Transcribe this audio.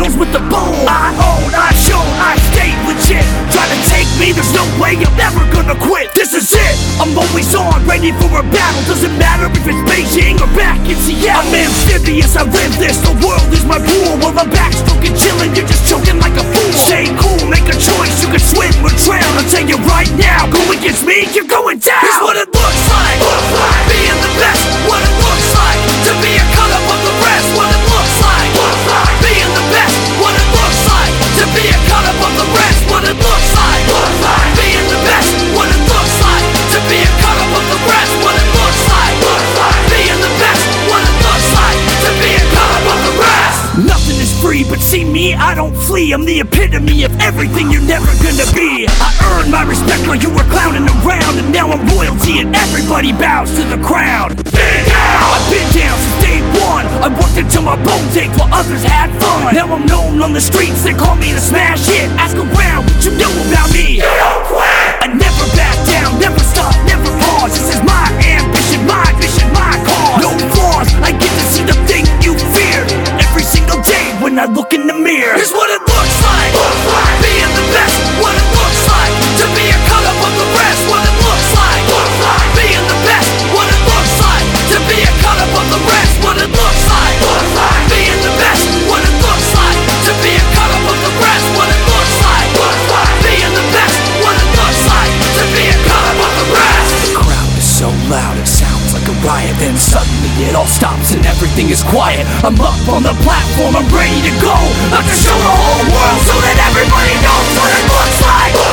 battles with the bull. I own, I show, I stay legit. Try to take me, there's no way I'm ever gonna quit. This is it, I'm always on, ready for a battle. Doesn't matter if it's Beijing or back in Seattle. I'm amphibious, I live this, the world is my pool. While I'm backstroking, chilling, you're just choking like a fool. Stay cool, make a choice, you can swim or drown. I'll tell you right now, go against me, you're going down. Here's what it looks like, being the best. What it looks like, to be a cut up of the rest. What it looks like, being the best. What it looks like, to be a cut up of the rest. What it looks like, being the best. What it looks like, to be a cut up of the rest. What it looks like, being the best. What it looks like, to be a cut up of the rest. Nothing is free, but see me, I don't flee. I'm the epitome of everything you're never gonna be. I earned my respect while you were clowning around, and now I'm royalty and everybody bows to the crown. I've been down since day one. I worked until my bones ached while others had fun. Now I'm known on the streets, they call me the smash hit. Ask around what you know about me. I never back down, never stop, never pause. This is my ambition, my vision, my cause. No flaws, I get to see the thing you feared every single day when I look in the mirror. Here's what it looks like, being the best. What it looks like, to be a cut up of the rest. What it looks like, being the best. What it looks like, to be a cut up of the rest. What it looks like, being the best. What it looks like, to be a cut up of the rest. What it looks like, being the best. What it looks like, to be a cut up of the rest. The crowd is so loud, it sounds like a riot. Then suddenly it all stops and everything is quiet. I'm up on the platform, I'm ready to go. About to show the whole world so that everybody knows what it looks like.